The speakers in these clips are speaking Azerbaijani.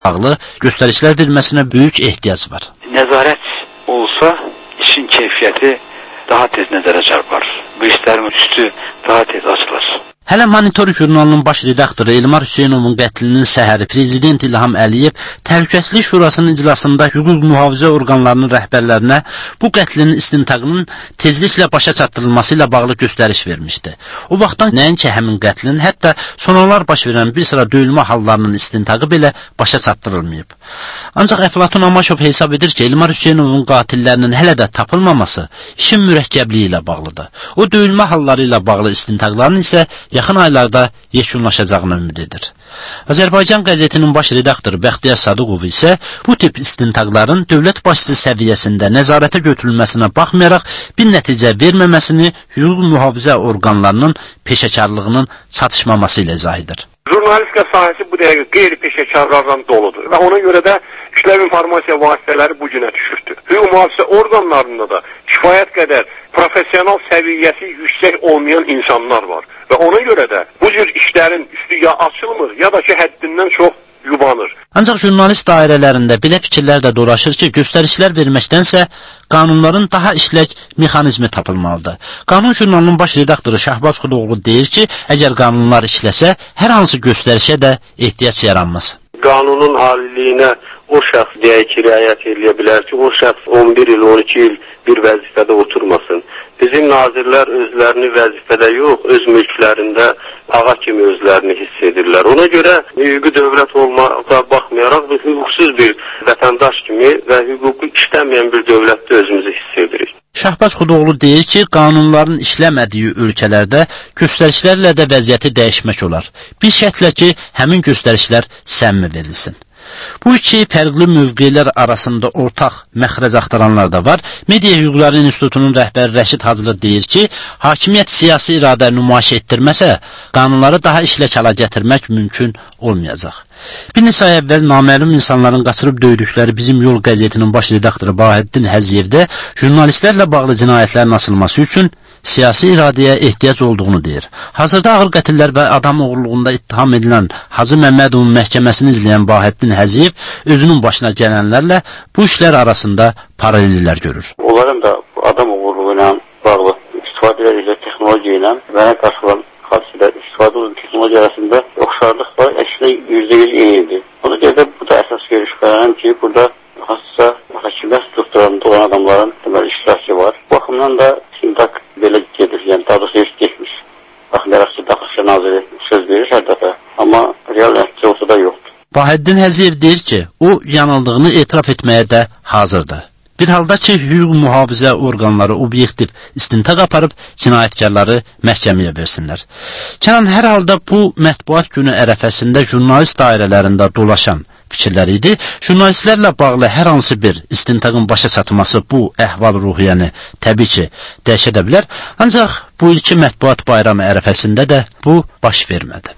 bağlı göstərişlər verilməsinə böyük ehtiyac var. Nəzarət olsa işin keyfiyyəti daha tez nəzərə çarpar. Bu işlərin üstü daha tez açılır. Hələ Monitoring jurnalının baş redaktoru Elmar Hüseynovun qətlinin səhəri Prezident İlham Əliyev Təhlükəsizlik Şurasının iclasında hüquq mühafizə orqanlarının rəhbərlərinə bu qətlinin istintaqının tezliklə başa çatdırılması ilə bağlı göstəriş vermişdi. O vaxtdan nəinki həmin qətlin, hətta sonralar baş verən bir sıra döyülmə hallarının istintaqı belə başa çatdırılmayıb. Ancaq Əflatun Amaşov hesab edir ki, Elmar Hüseynovun qatillərinin hələ də tapılmaması işin mürəkkəbliyi ilə bağlıdır. O döyülmə halları ilə bağlı istintaqların isə yaxın aylarda yekunlaşacağını ümid edir. Azərbaycan qəzetinin baş redaktoru Bəxtiyar Sadıqov isə bu tip istintaqların dövlət başçısı səviyyəsində nəzarətə götürülməsinə baxmayaraq bir nəticə verməməsini hüquq mühafizə orqanlarının peşəkarlığının çatışmaması ilə izah edir. Jurnalistika sahəsi bu dəqiqə qeyri-peşəkarlardan doludur və ona görə də işləv informasiya vasitələri bu günə düşürdür. Hüquq mühafizə orqanlarında da kifayət qədər professional səviyyəsi yüksək olmayan insanlar var və ona görə də bu cür işlərin üstü ya açılmır ya da ki həddindən çox yubanır. Ancaq jurnalist dairələrində belə fikirlər də dolaşır ki, göstərişlər verməkdənsə qanunların daha işlək mexanizmi tapılmalıdır. Qanun jurnalının baş redaktoru Şahbaz Xudoğlu deyir ki, əgər qanunlar işləsə, hər hansı göstərişə də ehtiyac yaranmaz. Qanunun aliliyinə o şəxs deyək ki, riayət edə bilər ki, o şəxs 11 il, 12 il bir vəzifədə oturmasın. Bizim nazirlər özlərini vəzifədə yox, öz mülklərində ağa kimi özlərini hiss edirlər. Ona görə hüquqi dövlət olmağa baxmayaraq biz hüquqsuz bir vətəndaş kimi və hüququ işləməyən bir dövlətdə özümüzü hiss edirik. Şahbaz Xudoğlu deyir ki, qanunların işləmədiyi ölkələrdə göstərişlərlə də vəziyyəti dəyişmək olar. Bir şərtlə ki, həmin göstərişlər səmimi verilsin. Bu iki fərqli mövqelər arasında ortaq məxrəc axtaranlar da var. Media Hüquqları İnstitutunun rəhbəri Rəşid Hacılı deyir ki, hakimiyyət siyasi iradə nümayiş etdirməsə, qanunları daha işlək hala gətirmək mümkün olmayacaq. Bir neçə ay əvvəl naməlum insanların qaçırıb döydükləri Bizim Yol qəzetinin baş redaktoru Bahəddin Həziyevdə jurnalistlərlə bağlı cinayətlərin açılması üçün siyasi iradəyə ehtiyac olduğunu deyir. Hazırda ağır qətillər və adam oğurluğunda ittiham edilən Hacı Məmmədovun məhkəməsini izləyən Bahəddin Həziyev özünün başına gələnlərlə bu işlər arasında paralellər görür. Onların da adam oğurluğu ilə bağlı istifadə ediləcək texnologiya ilə mənə qarşılan hadisələr istifadə olunan texnologiya arasında oxşarlıq var, əslində %100 eynidir. Ona görə də bu da əsas görüşlərəm ki, burada hansısa hakimiyyət strukturlarında olan adamların deməli iştirakı var. Bu baxımdan da istintaq belə gedir, yəni daha doğrusu heç getmiş. Baxmayaraq ki, Daxili Naziri söz verir hər dəfə, amma real nəticə ortada yoxdur. Bahəddin Həziyev deyir ki, o yanıldığını etiraf etməyə də hazırdır. Bir halda ki, hüquq mühafizə orqanları obyektiv istintaq aparıb cinayətkarları məhkəməyə versinlər. Kənan, hər halda bu mətbuat günü ərəfəsində jurnalist dairələrində dolaşan fikirlər idi. Jurnalistlərlə bağlı hər hansı bir istintaqın başa çatması bu əhval-ruhiyyəni təbii ki, dəyişə də bilər. Ancaq bu ilki mətbuat bayramı ərəfəsində də bu baş vermədi.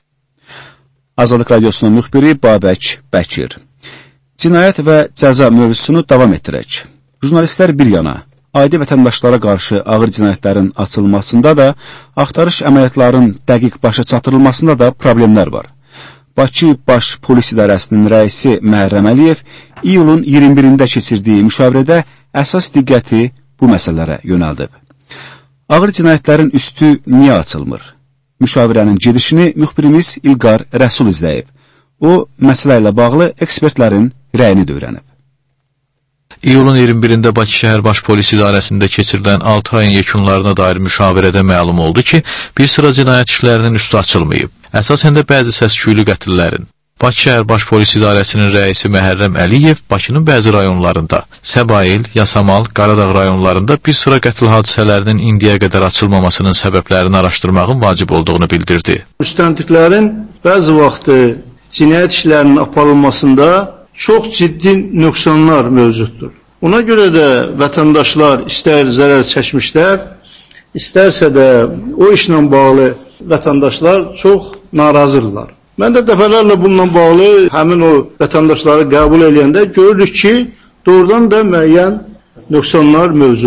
Azadlıq Radiosunun müxbiri Babək Bəkir. Cinayət və cəza mövzusunu davam etdirək. Jurnalistlər bir yana, adi vətəndaşlara qarşı ağır cinayətlərin açılmasında da, axtarış əməliyyatların dəqiq başa çatdırılmasında da problemlər var. Bakı Baş Polis İdarəsinin rəisi Məhərrəm Əliyev iyulun 21-də keçirdiyi müşavirədə əsas diqqəti bu məsələlərə yönəldib. Ağır cinayətlərin üstü niyə açılmır? Müşavirənin gedişini müxbirimiz İlqar Rəsul izləyib. O, məsələ ilə bağlı ekspertlərin rəyini də öyrənib. İyulun 21-də Bakı şəhər Baş Polis İdarəsində keçirilən 6 ayın yekunlarına dair müşavirədə məlum oldu ki, bir sıra cinayət işlərinin üstü açılmayıb. Əsasən də bəzi səs-küylü qətillərin. Bakı şəhər Baş Polis İdarəsinin rəisi Məhərrəm Əliyev Bakının bəzi rayonlarında, Səbail, Yasamal, Qaradağ rayonlarında bir sıra qətil hadisələrinin indiyə qədər açılmamasının səbəblərini araşdırmağın vacib olduğunu bildirdi. Müstəntiqlərin bəzi vaxtı cinayət işlərinin aparılmasında çox ciddi nöqsanlar mövcuddur. Ona görə də vətəndaşlar istər zərər çəkmişlər, istərsə də o işlə bağlı vətəndaşlar çox narazıdırlar. Mən də dəfələrlə bununla bağlı həmin o vətəndaşları qəbul edəndə görürük ki, doğrudan da müəyyən nöqsanlar mövcuddur.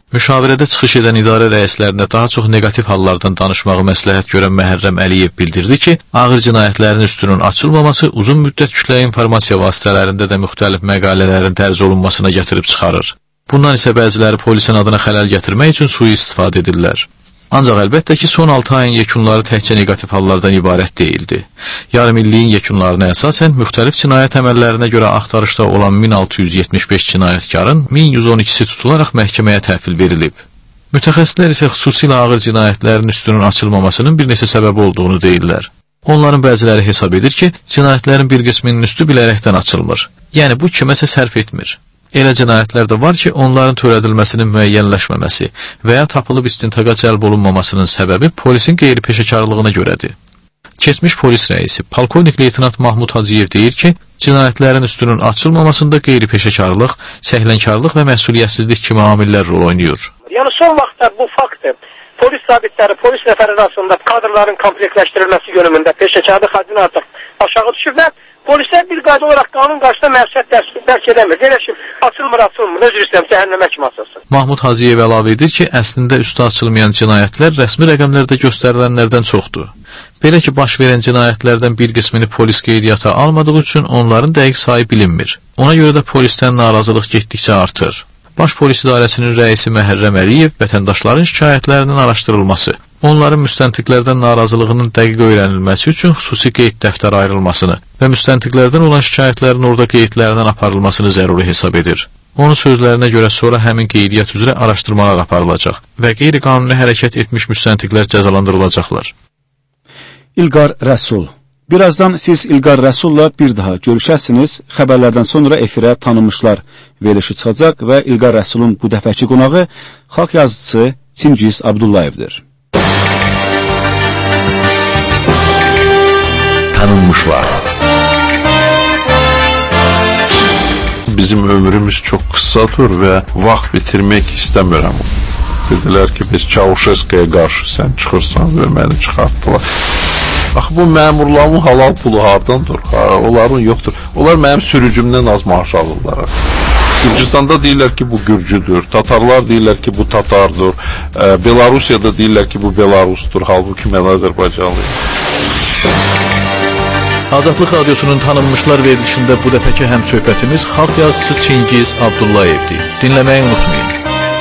Müşavirədə çıxış edən idarə rəislərinə daha çox negativ hallardan danışmağı məsləhət görən Məhərrəm Əliyev bildirdi ki, ağır cinayətlərin üstünün açılmaması uzun müddət kütləvi informasiya vasitələrində də müxtəlif məqalələrin dərc olunmasına gətirib çıxarır. Bundan isə bəziləri polisin adına xələl gətirmək üçün sui-istifadə edirlər. Ancaq əlbəttə ki, son 6 ayın yekunları təkcə negativ hallardan ibarət deyildi. Yarım illiyin yekunlarına əsasən müxtəlif cinayət əməllərinə görə axtarışda olan 1675 cinayətkarın 1112-si tutularaq məhkəməyə təhvil verilib. Mütəxəssislər isə xüsusilə ağır cinayətlərin üstünün açılmamasının bir neçə səbəbi olduğunu deyirlər. Onların bəziləri hesab edir ki, cinayətlərin bir qisminin üstü bilərəkdən açılmır. Yəni bu kiməsə sərf etmir. Elə cinayətlər də var ki, onların törədilməsinin müəyyənləşməməsi və ya tapılıb istintaqa cəlb olunmamasının səbəbi polisin qeyri-peşəkarlığına görədir. Keçmiş polis rəisi, polkovnik leytenant Mahmud Hacıyev deyir ki, cinayətlərin üstünün açılmamasında qeyri-peşəkarlıq, səhlənkarlıq və məsuliyyətsizlik kimi amillər rol oynayır. Yəni son vaxtda bu faktdır. Polis zabitləri, polis nəfəri arasında kadrların kompleksləşdirilməsi yönümündə peşəkarlıq həddini artıq aşağı düşür və polislər bir qayda olaraq qanun qarşısında məsuliyyət dərk edəmir. Belə ki, açılmır, özür istəyirəm, cəhənnəmə kimi açılsın. Mahmud Hacıyev əlavə edir ki, əslində üstü açılmayan cinayətlər rəsmi rəqəmlərdə göstərilənlərdən çoxdur. Belə ki, baş verən cinayətlərdən bir qismini polis qeydiyyata almadığı üçün onların dəqiq sayı bilinmir. Ona görə də polisdən narazılıq getdikcə artır. Baş polis idarəsinin rəisi Məhərrəm Əliyev vətəndaşların şikayətlərinin araşdırılması, onların müstəntiqlərdən narazılığının dəqiq öyrənilməsi üçün xüsusi qeyd dəftəri ayrılmasını və müstəntiqlərdən olan şikayətlərin orada qeydlərindən aparılmasını zəruri hesab edir. Onun sözlərinə görə sonra həmin qeydiyyat üzrə araşdırmalar aparılacaq və qeyri-qanuni hərəkət etmiş müstəntiqlər cəzalandırılacaqlar. İlqar Rəsul. Birazdan siz İlqar Rəsulla bir daha görüşəsiniz. Xəbərlərdən sonra efirə tanınmışlar verilişi çıxacaq və İlqar Rəsulun bu dəfəki qonağı xalq yazıcısı Çingiz Abdullayevdir. Tanınmışlar. Bizim ömrümüz çox qısadır və vaxt bitirmək istəmirəm. Dedilər ki, biz Çavuşeskaya qarşı sən çıxırsan və məni çıxartdılar. Axı, bu məmurların halal pulu hardandır? Onların yoxdur. Onlar mənim sürücümdən az maaş alırlar. Gürcüstanda deyirlər ki, bu Gürcüdür. Tatarlar deyirlər ki, bu Tatardır. Belarusiyada deyirlər ki, bu Belarusdur. Halbuki mən Azərbaycanlıyım. Azadlıq Radyosunun tanınmışlar verilişində bu dəfəki həmsöhbətimiz xalq yazıcısı Çingiz Abdullayevdir. Dinləməyi unutmayın.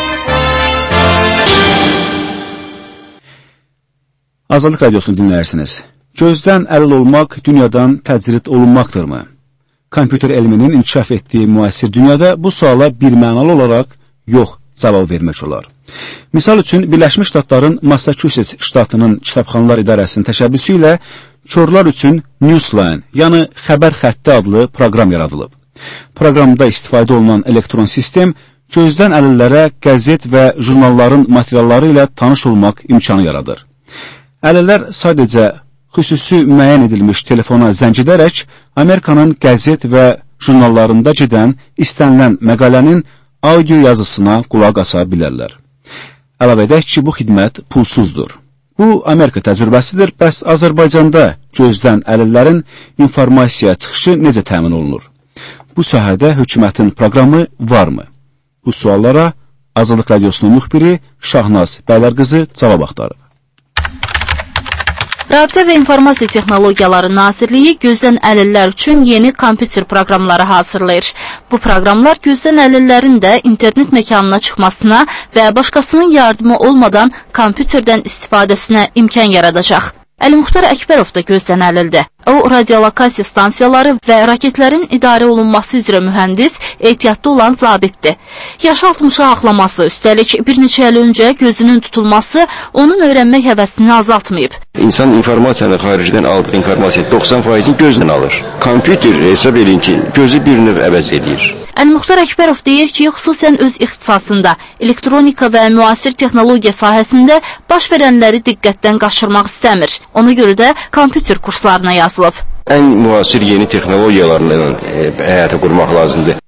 Azadlıq Radiosunu dinləyirsiniz. Gözdən əlil olmaq dünyadan təcrid olunmaqdırmı? Kompüter elminin inkişaf etdiyi müasir dünyada bu suala birmənalı olaraq yox cavab vermək olar. Misal üçün, Birləşmiş Ştatların Massachusetts ştatının kitabxanalar idarəsinin təşəbbüsü ilə körlər üçün Newsline, yəni xəbər xətti adlı proqram yaradılıb. Proqramda istifadə olunan elektron sistem gözdən əlillərə qəzet və jurnalların materialları ilə tanış olmaq imkanı yaradır. Əlillər sadəcə xüsusi müəyyən edilmiş telefona zəng edərək Amerikanın qəzet və jurnallarında gedən istənilən məqalənin audio yazısına qulaq asa bilərlər. Əlavə edək ki, bu xidmət pulsuzdur. Bu, Amerika təcrübəsidir, bəs Azərbaycanda gözdən əlillərin informasiya çıxışı necə təmin olunur? Bu sahədə hökumətin proqramı varmı? Bu suallara Azadlıq Radiosunun müxbiri Şahnaz Bəylərqızı cavab axtarıb. Rabitə və İnformasiya Texnologiyaları Nazirliyi gözdən əlillər üçün yeni kompüter proqramları hazırlayır. Bu proqramlar gözdən əlillərin də internet məkanına çıxmasına və başqasının yardımı olmadan kompüterdən istifadəsinə imkan yaradacaq. Əlimuxtar Əkbərov da gözdən əlildir. O, radiolokasiya stansiyaları və raketlərin idarə olunması üzrə mühəndis, ehtiyatlı olan zabitdir. Yaşı 60-a axlaması, üstəlik bir neçə il öncə gözünün tutulması onun öyrənmək həvəsini azaltmayıb. İnsan informasiyanı xaricdən aldığı informasiya 90%-ni gözlə alır. Kompüter hesab edin ki, gözü bir növ əvəz edir. Əlimuxtar Əkbərov deyir ki, xüsusən öz ixtisasında, elektronika və müasir texnologiya sahəsində baş verənləri diqqətdən qaçırmaq istəmir. Ona görə də kompüter kurslarına yazılıb. Ən müasir yeni texnologiyalarla həyata qurmaq lazımdır.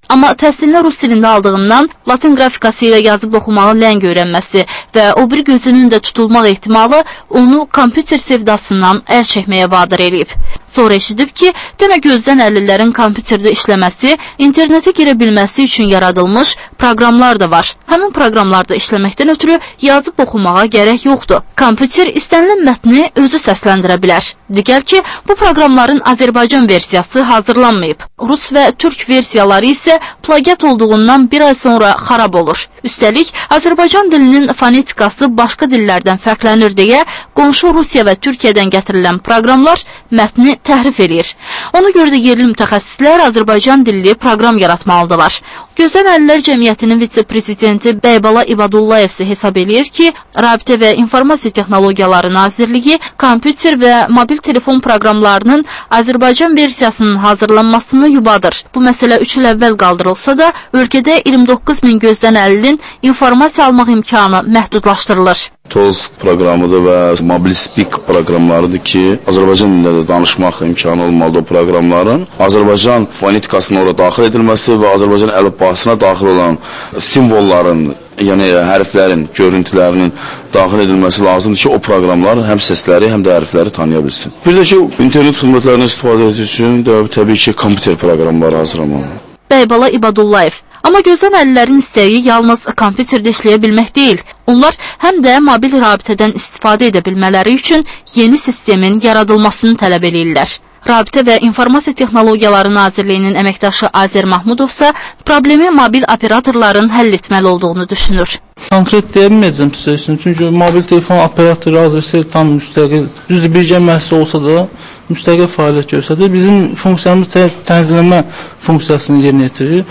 Amma təhsilini rus dilində aldığından latin qrafikası ilə yazıb oxumağı ləng öyrənməsi və o bir gözünün də tutulmaq ehtimalı onu kompüter sevdasından əl çəkməyə vadar eləyib. Sonra eşidib ki, demək gözdən əlillərin kompüterdə işləməsi, internetə girə bilməsi üçün yaradılmış proqramlar da var. Həmin proqramlarda işləməkdən ötürü yazıb oxumağa gərək yoxdur. Kompüter istənilən mətni özü səsləndirə bilər. Digər ki, bu proqramların Azərbaycan versiyası hazırlanmayıb. Rus və türk versiyaları isə plagiat olduğundan bir ay sonra xarab olur. Üstəlik, Azərbaycan dilinin fonetikası başqa dillərdən fərqlənir deyə qonşu Rusiya və Türkiyədən gətirilən proqramlar mətni təhrif edir. Ona görə də yerli mütəxəssislər Azərbaycan dilli proqram yaratmalıdırlar. Gözdən Əlillər Cəmiyyətinin vitse-prezidenti Bəybala İbadullayev isə hesab edir ki, Rabitə və İnformasiya Texnologiyaları Nazirliyi kompüter və mobil telefon proqramlarının Azərbaycan versiyasının hazırlanmasını yubadır. Bu məsələ 3 il əvvəl qaldırılsa da, ölkədə 29 min gözdən əlilin informasiya almaq imkanı məhdudlaşdırılır. TOLS proqramıdır və Mobil Speak proqramlarıdır ki, Azərbaycan dilində danışmaq imkanı olmalıdır o proqramların. Azərbaycan fonetikasına orada daxil edilməsi və Azərbaycan əlifbasına daxil olan simvolların, yəni hərflərin, görüntülərinin daxil edilməsi lazımdır ki, o proqramlar həm səsləri, həm də hərfləri tanıya bilsin. Bir də ki, internet xidmətlərindən istifadə etmək üçün təbii ki, kompüter proqramları hazırlamalıdır. Bəybala İbadullayev. Amma gözdən əlillərin istəyi yalnız kompüterdə işləyə bilmək deyil. Onlar həm də mobil rabitədən istifadə edə bilmələri üçün yeni sistemin yaradılmasını tələb edirlər. Rabitə və İnformasiya Texnologiyaları Nazirliyinin əməkdaşı Azər Mahmudov isə problemi mobil operatorların həll etməli olduğunu düşünür. Konkret deyə bilməyəcəm sizə üçün, çünki mobil telefon operatoru Azərsel tam müstəqil, düzdür, birgə müəssisə olsa da müstəqil fəaliyyət göstərir. Bizim funksiyamız tənzimləmə funksiyasını yerinə yetirir.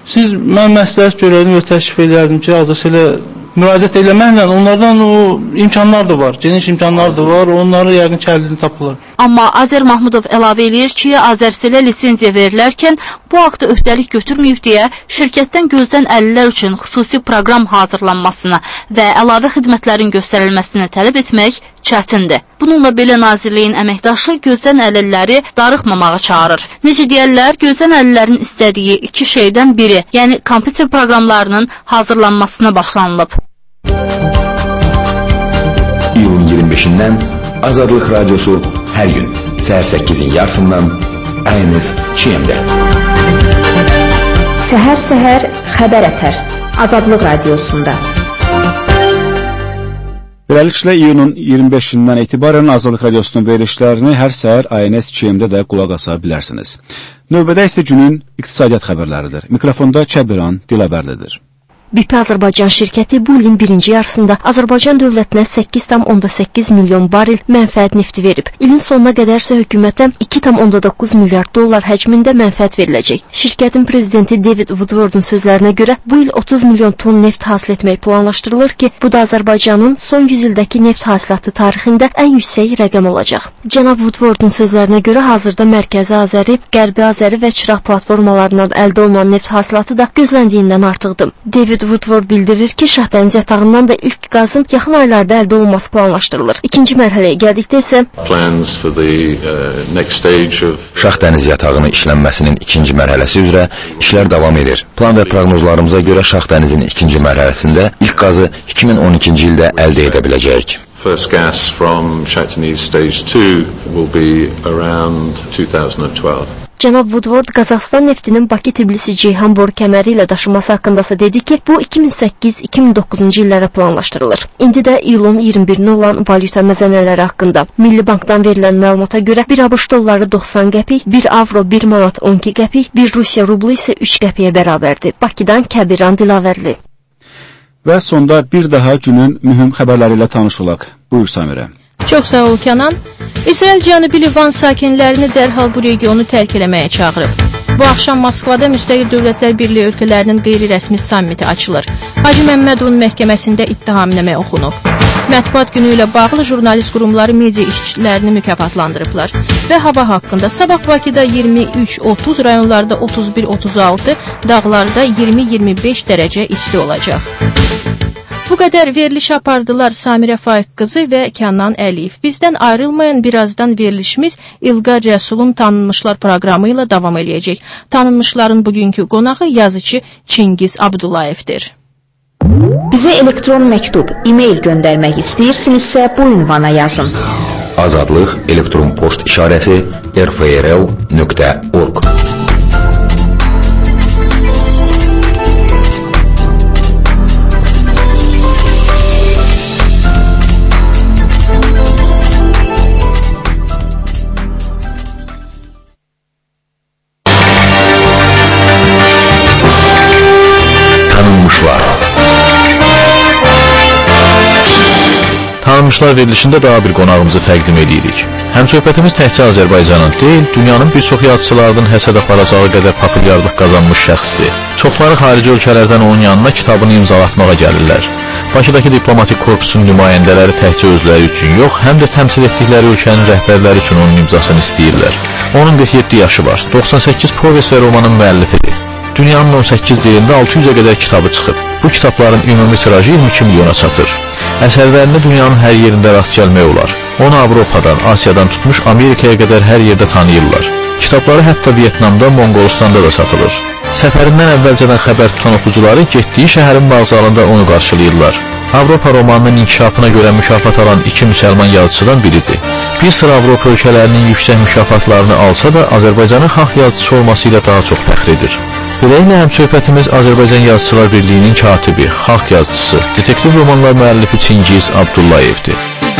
Mən məsləhət görərdim və təklif edərdim ki, Azərselə müraciət eləməklə onlardan o imkanlar da var, geniş imkanlar da var, onları yəqin ki, əlini tapırlar. Amma Azər Mahmudov əlavə edir ki, Azərselə lisenziya verilərkən bu haqda öhdəlik götürməyib deyə şirkətdən gözdən əlillər üçün xüsusi proqram hazırlanmasını və əlavə xidmətlərin göstərilməsini tələb etmək çətindir. Bununla belə Nazirliyin əməkdaşı gözdən əlilləri darıxmamağa çağırır. Necə deyərlər, gözdən əlillərin istədiyi iki şeydən biri, yəni kompüter proqramlarının hazırlanmasına başlanılıb. İyulun 25-dən Azadlıq Radyosu hər gün səhər 8-in yarısından ayınız Çiyemdə. Səhər-səhər xəbər ətər Azadlıq Radiosunda. Beləliklə, iyunun 25-dən etibarən Azadlıq Radiosunun verilişlərini hər səhər ANS Çiyemdə də qulaq asa bilərsiniz. Növbədə isə günün iqtisadiyyat xəbərləridir. Mikrofonda Çəbiran Dilavərlidir. BP Azərbaycan şirkəti bu ilin birinci yarısında Azərbaycan dövlətinə 8,8 milyon barel mənfəət nefti verib. İlin sonuna qədərsə hökumətə 2,9 milyard dollar həcmində mənfəət veriləcək. Şirkətin prezidenti David Woodward'un sözlərinə görə bu il 30 milyon ton neft hasil etmək planlaşdırılır ki, bu da Azərbaycanın son 100 ildəki neft hasilatı tarixində ən yüksək rəqəm olacaq. Cənab Woodward'un sözlərinə görə hazırda Mərkəzi Azəri, Qərbi Azəri və Çıraq platformalarından əldə olunan neft hasilatı da gözləndiyindən artıqdır. David Woodward bildirir ki, Şahdəniz yatağından da ilk qazın yaxın aylarda əldə olunması planlaşdırılır. İkinci mərhələyə gəldikdə isə Şahdəniz yatağının işlənməsinin ikinci mərhələsi üzrə işlər davam edir. Plan və proqnozlarımıza görə Şahdənizin ikinci mərhələsində ilk qazı 2012-ci ildə əldə edə biləcəyik. First gas from Shah Deniz Stage 2 will be around 2012. Cənab Woodward Qazaxstan neftinin Bakı-Tbilisi-Ceyhan boru kəməri ilə daşınması haqqındasa dedi ki, bu 2008-2009-cu illərə planlaşdırılır. İndi də iyulun 21-nə olan valyuta məzənələri haqqında. Milli Bankdan verilən məlumata görə 1 ABŞ dolları 90 qəpik, 1 avro 1 manat 12 qəpik, 1 Rusiya rublu isə 3 qəpiyə bərabərdir. Bakıdan Kəbiran Dilavərli. Və sonda bir daha günün mühüm xəbərləri ilə tanış olaq. Buyur Samirə. Çox sağ ol Kənan. İsrail Cənubi Livan sakinlərini dərhal bu regionu tərk eləməyə çağırıb. Bu axşam Moskvada Müstəqil Dövlətlər Birliyi ölkələrinin qeyri-rəsmi sammiti açılır. Hacı Məmmədovun məhkəməsində ittihamnamə oxunub. Mətbuat günü ilə bağlı jurnalist qurumları media işçilərini mükafatlandırıblar. Və hava haqqında sabah Bakıda 23-30, rayonlarda 31-36, dağlarda 20-25 dərəcə isti olacaq. Bu qədər veriliş apardılar Samirə Faiq qızı və Kənan Əliyev. Bizdən ayrılmayan birazdan verilişimiz İlqar Rəsulun Tanınmışlar proqramı ilə davam eləyəcək. Tanınmışların bugünkü qonağı yazıcı Çingiz Abdullayevdir. Bizə elektron məktub, e-mail göndərmək istəyirsinizsə bu ünvana yazın. Azadlıq elektron poçt işarəsi rfrl.org. Tanınmışlar verilişində daha bir qonağımızı təqdim edirik. Həmsöhbətimiz təkcə Azərbaycanın deyil, dünyanın bir çox yazıçılarının həsəd aparacağı qədər populyarlıq qazanmış şəxsdir. Çoxları xarici ölkələrdən onun yanına kitabını imzalatmağa gəlirlər. Bakıdakı diplomatik korpusun nümayəndələri təkcə özləri üçün yox, həm də təmsil etdikləri ölkənin rəhbərləri üçün onun imzasını istəyirlər. Onun 47 yaşı var, 98 povest və romanın müəllifidir. Dünyanın 18 dilində 600-ə qədər kitabı çıxıb. Bu kitabların ümumi tirajı 22 milyona çatır. Əsərlərini dünyanın hər yerində rast gəlmək olar. Onu Avropadan, Asiyadan tutmuş Amerikaya qədər hər yerdə tanıyırlar. Kitabları hətta Vietnamda, Monqolistanda da satılır. Səfərindən əvvəlcədən xəbər tutan oxucuları getdiyi şəhərin vağzalında onu qarşılayırlar. Avropa romanının inkişafına görə mükafat alan 2 müsəlman yazıcıdan biridir. Bir sıra Avropa ölkələrinin yüksək mükafatlarını alsa da Azərbaycanın xalq yazıcısı olması ilə daha çox fəxr edir. Beləliklə həmsöhbətimiz Azərbaycan Yazıçılar Birliyinin katibi, xalq yazıcısı, detektiv romanlar müəllifi Çingiz Abdullayevdir.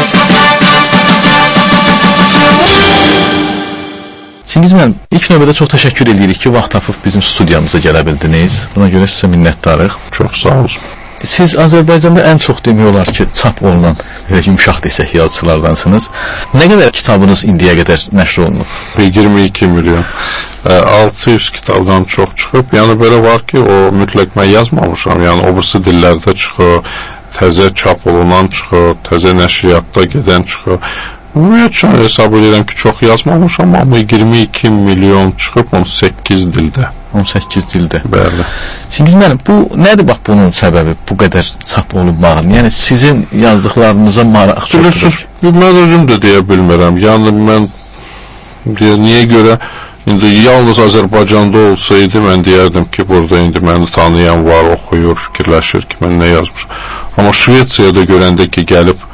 Çingiz müəllim, ilk növbədə çox təşəkkür edirik ki, vaxt tapıb bizim studiyamıza gələ bildiniz. Buna görə sizə minnətdarıq. Çox sağ olun. Siz Azərbaycanda ən çox demək olar ki, çap olunan, yumşaq desək, yazıçılardansınız. Nə qədər kitabınız indiyə qədər nəşr olunub? 22 milyon. 600 kitabdan çox çıxıb. Yəni belə var ki, o mütləq mən yazmamışam. Yəni o birisi dillərdə çıxır, təzə çap olunan çıxır, təzə nəşriyyatda gedən çıxır. Ümumiyyətlə hesab edirəm ki, çox yazmamışam, amma 22 milyon çıxıb 18 dildə. 18 dildə. Bəli. Çingiz müəllim, bu nədir bax bunun səbəbi, bu qədər çap olunmağın? Yəni sizin yazdıqlarınıza maraq çoxdur. Mən özüm də deyə bilmirəm. Yəni mən niyə görə indi yalnız Azərbaycanda olsaydı mən deyərdim ki, burada indi məni tanıyan var, oxuyur, fikirləşir ki, mən nə yazmışam. Amma Şvetsiyada görəndə ki, gəlib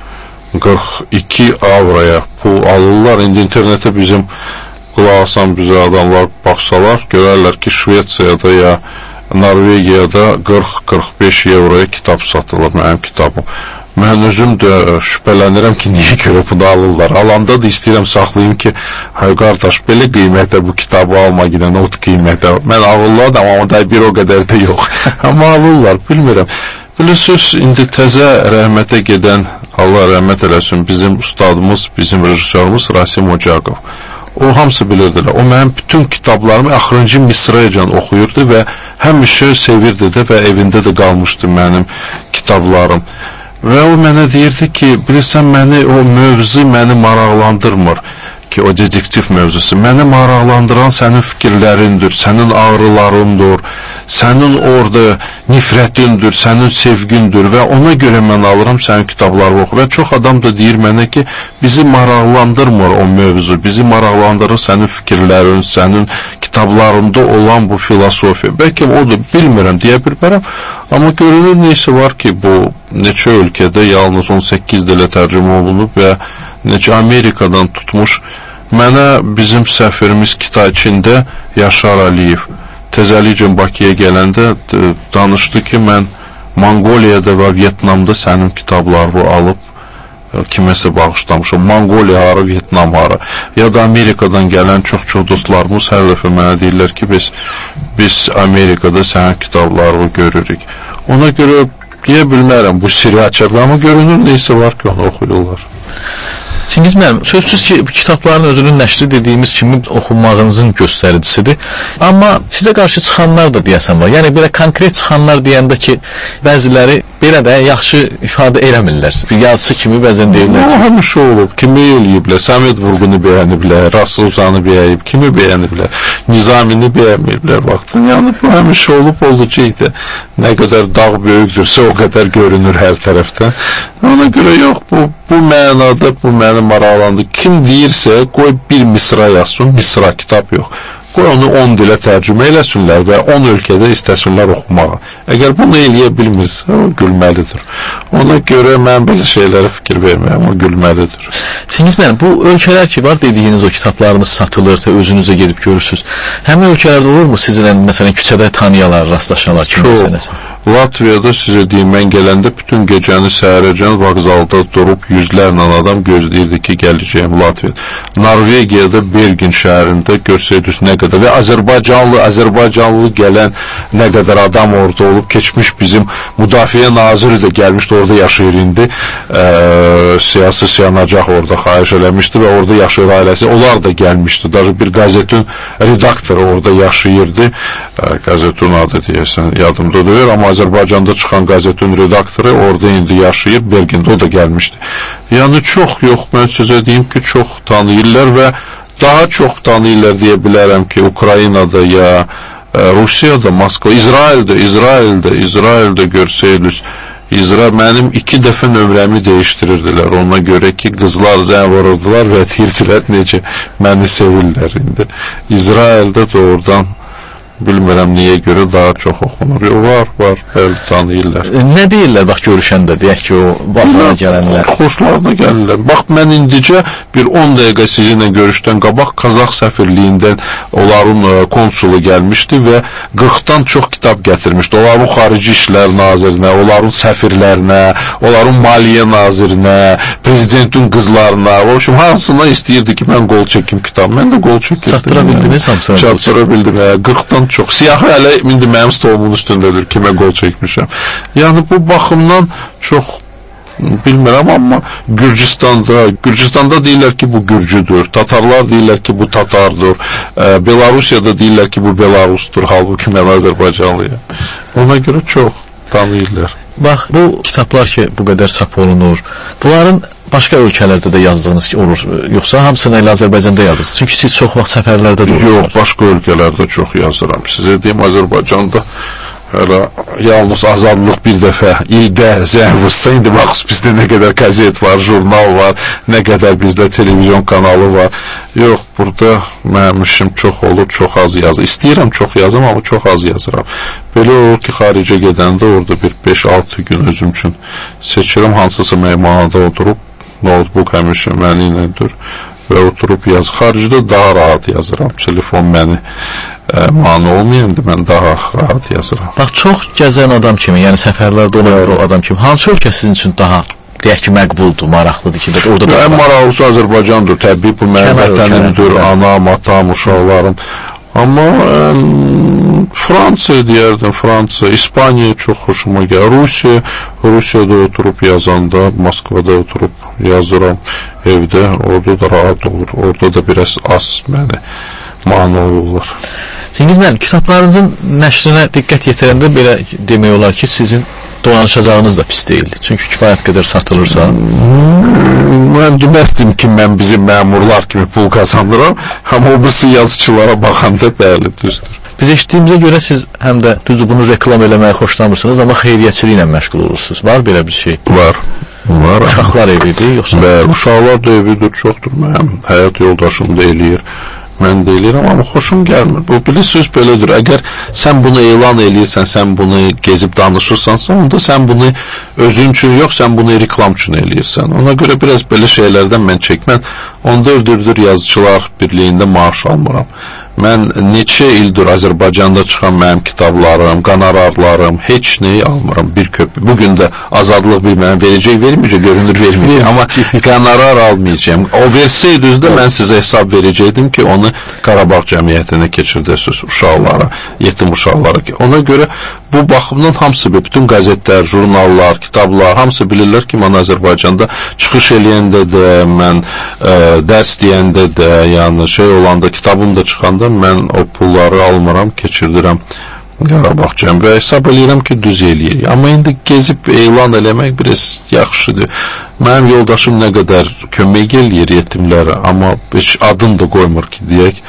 42 avroya pul alırlar. İndi internetə bizim qulaq asan bizə adamlar baxsalar, görərlər ki, Şvetsiyada ya Norvegiyada 40-45 euroya kitab satılır, mənim kitabım. Mən özüm də şübhələnirəm ki, niyə görə bunu alırlar. Alanda da istəyirəm saxlayayım ki, hay qardaş, belə qiymətə bu kitabı alma gidən, ot qiymətə. Mən ağırladım, amma da bir o qədər də yox. Amma alırlar, bilmirəm. Bilirsiniz, indi təzə rəhmətə gedən, Allah rəhmət eləsin, bizim ustadımız, bizim rejissorumuz Rasim Ocaqov. O hamısı bilirdilər. O mənim bütün kitablarımı axırıncı misrayacan oxuyurdu və həmişə sevirdi də və evində də qalmışdı mənim kitablarım. Və o mənə deyirdi ki, bilirsən, o mövzu məni maraqlandırmır ki, o dedektiv mövzusu. Məni maraqlandıran sənin fikirlərindir, sənin ağrılarındır, sənin orada nifrətindir, sənin sevgindir və ona görə mən alıram sənin kitablarını oxu. Və çox adam da deyir mənə ki, bizi maraqlandırmır o mövzu, bizi maraqlandırır sənin fikirlərin, sənin kitablarında olan bu filosofiya. Bəlkə odur, bilmirəm, deyə bilmərəm. Amma görünür neysə var ki, bu neçə ölkədə yalnız 18 dilə tərcümə olunub və neçə Amerikadan tutmuş. Mənə bizim səfirimiz Kitayçində Yaşar Əliyev təzəlikcə Bakıya gələndə danışdı ki, mən Monqoliyada və Vietnamda sənin kitablarını alıb kiməsə bağışlamışam. Monqoliya hara, Vietnam hara. Ya da Amerikadan gələn çox-çox dostlarımız hər dəfə mənə deyirlər ki, biz Amerikada sənin kitablarını görürük. Ona görə deyə bilmərəm bu siri açıqlama, görünür neysə var ki, onu oxuyurlar. Çingiz müəllim, sözsüz ki, kitabların özünün nəşri dediyimiz kimi oxunmağınızın göstəricisidir. Amma sizə qarşı çıxanlar da deyəsən var. Yəni belə konkret çıxanlar deyəndə ki, bəziləri belə də yaxşı ifadə eləmirlər. Bir yazısı kimi bəzən deyirlər ki, həmişə olub. Kimi eləyiblər? Səməd Vurğunu bəyəniblər, Rasulzanı bəyənib, kimi bəyəniblər? Nizamini bəyənməyiblər vaxtın. Yəni bu həmişə olacaqdı. Nə qədər dağ böyükdürsə, o qədər görünür hər tərəfdən. Ona görə yox, bu mənada bu məni maraqlandı. Kim deyirsə, qoy bir misra yazsın, misra kitab yox. Qoy onu 10 dilə tərcümə eləsinlər və 10 ölkədə istəsinlər oxumağa. Əgər bunu eləyə bilmirsə, o gülməlidir. Ona görə mən belə şeylərə fikir verməyəm, o gülməlidir. Çingiz müəllim, bu ölkələr ki var dediyiniz o kitablarınız satılır, özünüzə gedib görürsünüz. Həmin ölkələrdə olurmu sizlə məsələn küçədə tanıyalar, rastlaşalar kimi məsələsi? Latviyada sizə deyim, mən gələndə bütün gecəni səhərəcən vağzalda durub yüzlərlə adam gözləyirdi ki, gələcəyim Latviyada. Norvegiyada Bergen şəhərində görsəydiniz nə qədər və Azərbaycanlı gələn nə qədər adam orada olub, keçmiş bizim müdafiə naziri də gəlmişdi, orada yaşayır indi, siyasi siyanacaq orada xahiş eləmişdi və orada yaşayır ailəsi, onlar da gəlmişdi, daha bir qazetin redaktoru orada yaşayırdı, qazetin adı deyəsən, yadımda deyir, amma Azərbaycanda çıxan qazetin redaktoru orada indi yaşayır, Bergində o da gəlmişdi. Yəni çox yox, mən sizə deyim ki, çox tanıyırlar və daha çox tanıyırlar deyə bilərəm ki, Ukraynada ya Rusiyada, Moskva, İsraildə görsəydiniz, mənim 2 dəfə nömrəmi dəyişdirirdilər, ona görə ki, qızlar zəng vururdular və deyirdilər necə məni sevirlər indi. İsraildə doğrudan bilmirəm niyə görə daha çox oxunur. Var, bəli, tanıyırlar. Nə deyirlər, bax, görüşəndə, deyək ki, o bazara gələnlər? Xoşlarına gəlirlər. Bax, mən indicə bir 10 dəqiqə sizinlə görüşdən qabaq Qazax səfirliyindən onların konsulu gəlmişdi və 40-dan çox kitab gətirmişdi. Onların xarici işlər nazirinə, onların səfirlərinə, onların maliyyə nazirinə, prezidentin qızlarına, o üçün hansına istəyirdi ki, mən qol çəkim kitab. Mən də qol çəkirdim. Çatdıra bildiniz hamısını? Çatdıra bildim, 40-dan çox. Siyahı hələ indi mənim stolumun üstündədir, kimə qol çəkmişəm. Yəni bu baxımdan çox bilmirəm, amma Gürcüstanda deyirlər ki, bu Gürcüdür, Tatarlar deyirlər ki, bu Tatardır, Belarusiyada deyirlər ki, bu Belarusdur, halbuki mən Azərbaycanlıyam. Ona görə çox tanıyırlar. Bax, bu kitablar ki, bu qədər çap olunur, bunların başqa ölkələrdə də yazdığınız olur, yoxsa hamısını elə Azərbaycanda yazırsınız? Çünki siz çox vaxt səfərlərdə də olur. Yox, başqa ölkələrdə çox yazıram. Sizə deyim, Azərbaycanda hələ yalnız Azadlıq bir dəfə ildə zəng vursa, indi baxız bizdə nə qədər qəzet var, jurnal var, nə qədər bizdə televizyon kanalı var. Yox, burada mənim işim çox olur, çox az yazır. İstəyirəm çox yazım, amma çox az yazıram. Belə olur ki, xaricə gedəndə orada bir 5-6 gün özüm üçün seçirəm, hansısa meymanada oturub, notebook həmişə məni iləndir və oturub yazır. Xaricdə daha rahat yazıram. Telefon məni mane olmayanda mən daha rahat yazıram. Bax, çox gəzən adam kimi, yəni səfərlərdə olan o adam kimi, hansı ölkə sizin üçün daha deyək ki, məqbuldur, maraqlıdır ki, orada da... Ən maraqlısı Azərbaycandır, təbii bu mənim vətənimdir, anam, atam, uşaqlarım. Amma Fransa deyərdim, Fransa, İspaniya çox xoşuma gəlir. Rusiyada oturub yazanda, Moskvada oturub yazıram evdə, orada da rahat olur, orada da biraz az məni mane olurlar. Çingiz müəllim, kitablarınızın nəşrinə diqqət yetirəndə belə demək olar ki, sizin dolanışacağınız da pis deyildi. Çünki kifayət qədər satılırsa. Mən deməzdim ki, mən bizim məmurlar kimi pul kazandıram, amma o birisi yazıçılara baxanda bəli, düzdür. Biz eşitdiyimizə görə siz həm də düzdür bunu reklam eləməyi xoşlamırsınız, amma xeyriyyəçiliklə məşğul olursunuz. Var belə bir şey? Var. Uşaqlar evidir, yoxsa? Bəli, uşaqlar da evidir, çoxdur. Mənim həyat yoldaşım da eləyir. Mən də eləyirəm, amma xoşum gəlmir. Bu bilirsiniz belədir. Əgər sən bunu elan eləyirsən, sən bunu gezib danışırsansa, onda sən bunu özün üçün yox, sən bunu reklam üçün eləyirsən. Ona görə biraz belə şeylərdən mən çəkmən. Onda Öldürdür Yazıçılar Birliyində maaş almıram. mən neçə ildir Azərbaycanda çıxan mənim kitablarım, qanararlarım, heç neyi almıram, bir köpük. Bugün də azadlıq bir mənə verməyəcək, görünür verməyəcək, amma qanarar almayacağım. O versəydiniz də mən sizə hesab verəcəkdim ki, onu Qarabağ cəmiyyətinə keçirdəsiniz uşaqlara, yetim uşaqlara. Ona görə bu baxımdan hamısı, bütün qəzetlər, jurnallar, kitablar, hamısı bilirlər ki, mən Azərbaycanda çıxış eləyəndə də, mən dərs deyəndə də, yəni olanda, kitabım da çıxanda mən o pulları almıram, keçirdirəm Qarabağ cəmiyyətinə və hesab eləyirəm ki, düz eləyək. Amma indi gezib elan eləmək biraz yaxşıdır. Mənim yoldaşım nə qədər kömək eləyir yetimlərə, amma heç adını da qoymur ki, deyək,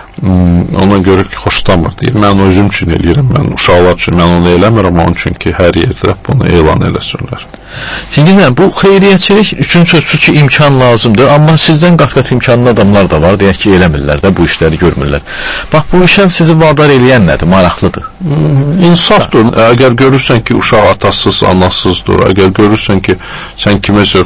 ona görə ki, xoşlamır deyir. Mən özüm üçün eləyirəm, mən uşaqlar üçün mən onu eləmirəm, onun üçün ki, hər yerdə bunu elan eləsinlər. Cingizmən, bu xeyriyyətçilik üçün sözsüz ki, imkan lazımdır, amma sizdən qat-qat imkanlı adamlar da var, deyək ki, eləmirlər də, bu işləri görmürlər. Bax, bu işə sizi vadar eləyən nədir? Maraqlıdır. İnsafdır. Əgər görürsən ki, uşaq atasız, anasızdır, əgər görürsən ki, sən kiməsə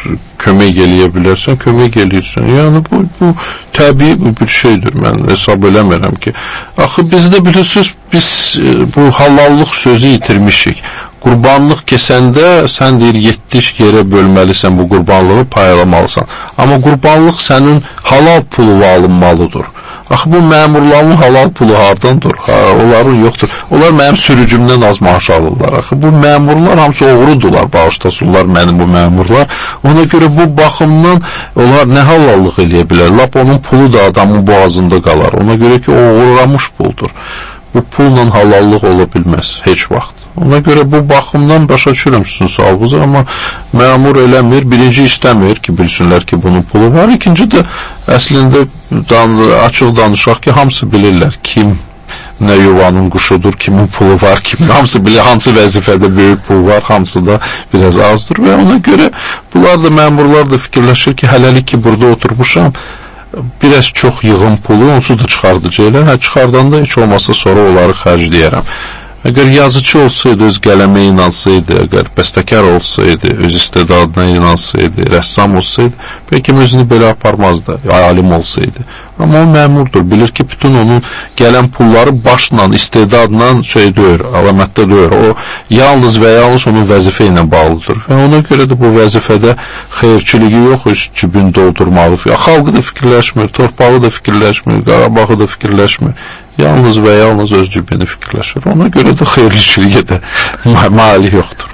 kömək eləyə bilərsən, kömək eləyirsən. Yəni, bu təbii bir şeydir, mən hesab eləmirəm ki. Axı, bizdə bilirsiniz, biz bu halallıq sözü itirmişik. Qurbanlıq kesəndə sən deyir 7 yerə bölməlisən bu qurbanlığı payalamalısan. Amma qurbanlıq sənin halal pulu alınmalıdır. Axı bu məmurların halal pulu hardandır? Onların yoxdur. Onlar mənim sürücümdən az maaş alırlar. Axı bu məmurlar hamısı oğrudular, bağışlasınlar mənim bu məmurlar. Ona görə bu baxımdan onlar nə halallıq eləyə bilər? Lap onun pulu da adamın boğazında qalar. Ona görə ki, o oğurlamış puldur. Bu pulla halallıq ola bilməz heç vaxt. Ona görə bu baxımdan başa düşürəm sizin sualınızı, amma məmur eləmir, birinci istəmir ki, bilsinlər ki, bunun pulu var. İkinci də əslində açıq danışaq ki, hamısı bilirlər kim nə yuvanın quşudur, kimin pulu var, hamısı bilir, hansı vəzifədə böyük pul var, hamısı da biraz azdır və ona görə bunlar da məmurlar da fikirləşir ki, hələlik ki, burada oturmuşam, biraz çox yığım pulu, onsuz da çıxardacaqlar, çıxardanda heç olmasa sonra onları xərcləyərəm. Əgər yazıcı olsaydı, öz qələmə inansaydı, əgər bəstəkar olsaydı, öz istedadına inansaydı, rəssam olsaydı, bəlkə özünü belə aparmazdı, alim olsaydı. Amma o məmurdur, bilir ki, bütün onun gələn pulları başla, istedadla deyir, əlamətdə deyir. O, yalnız və yalnız onun vəzifə ilə bağlıdır. Və ona görə də bu vəzifədə xeyirçiliyi yox, öz cibini doldurmalı. Xalqı da fikirləşmir, torpağı da fikirləşmir, Qarabağı da fikirləşmir. Yalnız və yalnız öz cibini fikirləşir. Ona görə də xeyirçiliyə də mali yoxdur.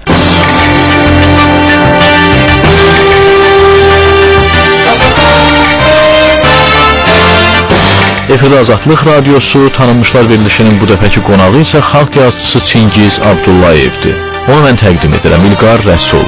Efirdə Azadlıq Radiosu tanınmışlar verilişinin bu dəfəki qonağı isə xalq yazıcısı Çingiz Abdullayevdir. Onu mən təqdim edirəm, İlqar Rəsul.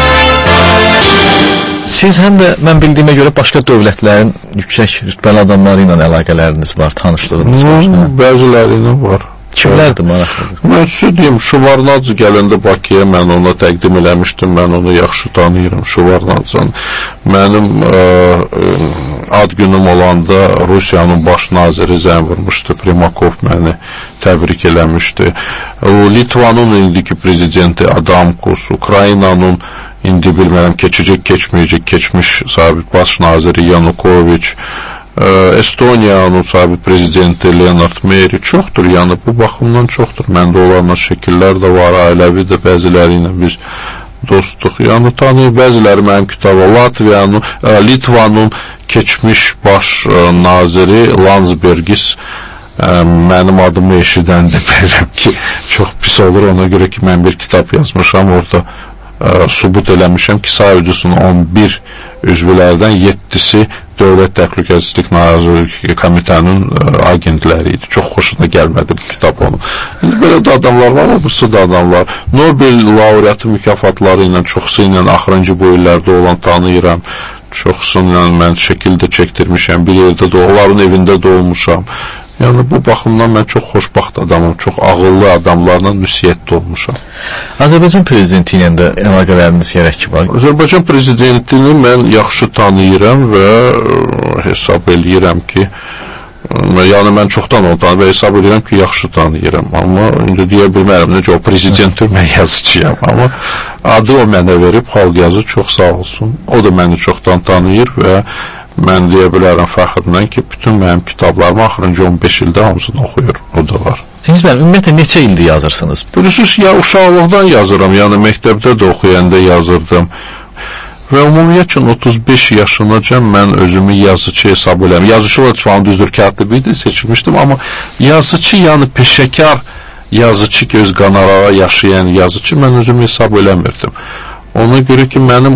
Siz həm də mən bildiyimə görə başqa dövlətlərin yüksək rütbəli adamları ilə əlaqələriniz var, tanışlığınız var. Bəziləri ilə var. Kimlərdir maraqlıdır? Mən size deyim, Şuvarnadze gələndə Bakıya mən ona təqdim eləmişdim, mən onu yaxşı tanıyırım, Şuvarnadze'nin. Mənim ad günüm olanda Rusiyanın baş naziri zəng vurmuşdu, Primakov məni təbrik eləmişdi. Litvanın indiki prezidenti Adamkus, Ukraynanın indi bilmərəm keçəcək, keçməyəcək, keçmiş sabit baş naziri Yanukoviç, Estoniyanın sabit prezidenti Leonard Meri çoxdur, yəni bu baxımdan çoxdur. Məndə olanlar şəkillər də var, ailəvi də bəziləri ilə biz dostluq. Yəni tanıyır, bəziləri mənim kitabı Latviyanın, Litvanın keçmiş baş naziri Landsbergis mənim adımı eşidəndə bilirəm ki, çox pis olur, ona görə ki, mən bir kitab yazmışam, orada subut eləmişəm ki, sayıcısının 11 üzvlərdən 7-si Dövlət Təhlükəsizlik Nazirliyi Komitənin agentləri idi. Çox xoşuna gəlmədi bu kitab onun. Belə də adamlar var, öbürsü də adamlar. Nobel laureatı mükafatları ilə, çoxsu ilə axırıncı bu illərdə olan tanıyıram. Çoxsunla mən şəkildə çəkdirmişəm, bir yerdə də onların evində də olmuşam. Yəni bu baxımdan mən çox xoşbaxt adamım, çox ağıllı adamlarla müsiyyətdə olmuşam. Azərbaycan prezidenti ilə də əlaqələriniz gərək ki var. Azərbaycan prezidentini mən yaxşı tanıyıram və hesab eləyirəm ki, yəni mən çoxdan onu tanıyıram və hesab eləyirəm ki, yaxşı tanıyıram. Amma indi deyə bilmərəm, necə o prezidentdir, mən yazıcıyam. Amma adı o mənə verib, xalq yazı çox sağ olsun. O da məni çoxdan tanıyır və mən deyə bilərəm fəxrlə ki, bütün mənim kitablarımı axırıncı 15 ildə hamısını oxuyur, o da var. Siz mənim ümumiyyətlə neçə ildir yazırsınız? Bilirsiniz, ya uşaqlıqdan yazıram, yəni məktəbdə də oxuyanda yazırdım. Və ümumiyyətcə 35 yaşınacan mən özümü yazıcı hesab edirəm. Yazıcı var, falan düzdür, katibi idi, seçilmişdim, amma yazıcı, yəni peşəkar yazıcı ki, öz qanarağa yaşayan yazıcı mən özümü hesab eləmirdim. Ona görə ki, mənim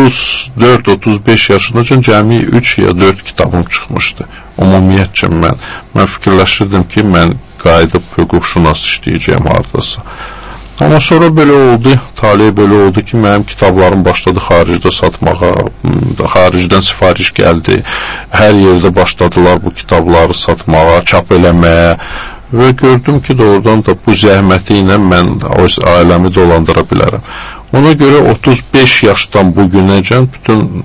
34-35 yaşınacan cəmi 3 ya 4 kitabım çıxmışdı. Ümumiyyətcə mən fikirləşirdim ki, mən qayıdıb hüquqşünas işləyəcəyim hardasa. Amma sonra belə oldu, taliyə belə oldu ki, mənim kitablarım başladı xaricdə satmağa, xaricdən sifariş gəldi, hər yerdə başladılar bu kitabları satmağa, çap eləməyə və gördüm ki, doğrudan da bu zəhməti ilə mən ailəmi dolandıra bilərəm. Ona görə 35 yaşdan bugünəcən bütün